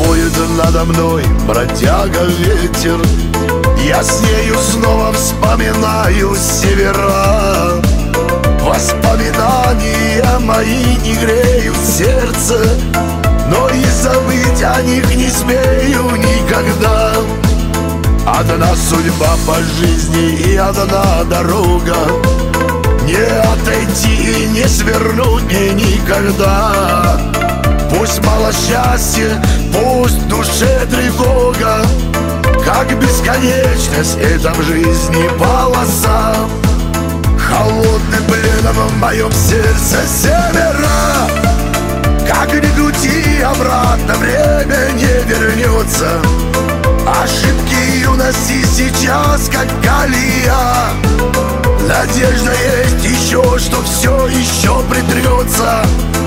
воет надо мной бродяга ветер. Я с нею снова вспоминаю севера. Воспоминания мои не греют сердце, но и забыть о них не смею никогда. Одна судьба по жизни и одна дорога, не отойти и не свернуть мне никогда. Пусть мало счастья, пусть в душе тревога, как бесконечность эта в жизни полоса. Холодным пленом в моем сердце севера. Как ни крути, обратно время не вернется. Ошибки юности сейчас как колея. Надежда есть еще, что все еще притрется.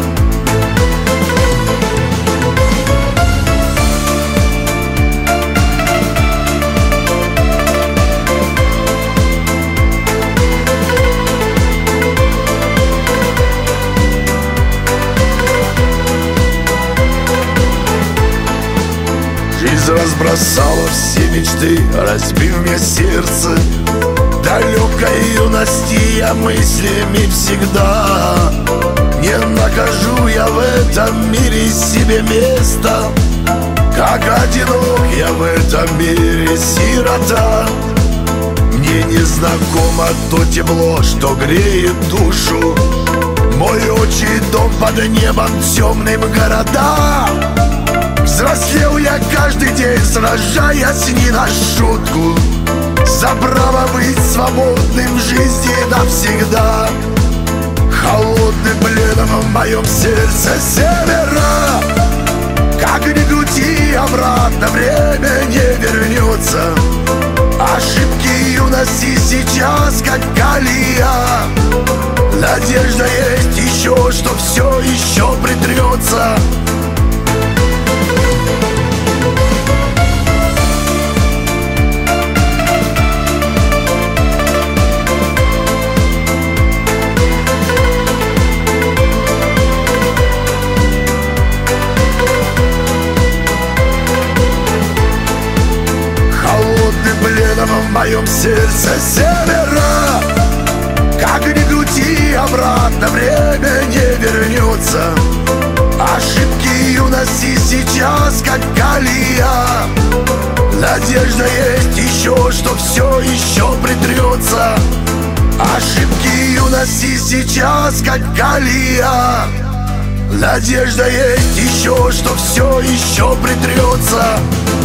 Жизнь разбросала все мечты, разбив мне сердце. Далекой юности я мыслями всегда. Не нахожу я в этом мире себе места. Как одинок я в этом мире сирота. Мне не знакомо то тепло, что греет душу. Мой отчий дом под небом темным города. Взрослел я каждый день, сражаясь не на шутку за право быть свободным в жизни навсегда. Холодным пленом в моем сердце севера. Как ни крути, обратно время не вернется. Ошибки юности сейчас как колея. Надежда есть еще, что все еще притрется. Пленом в моем сердце севера. Как ни крути, обратно время не вернется. Ошибки юности сейчас как колея. Надежда есть еще, что все еще притрется. Ошибки юности сейчас как колея. Надежда есть еще, что все еще притрется.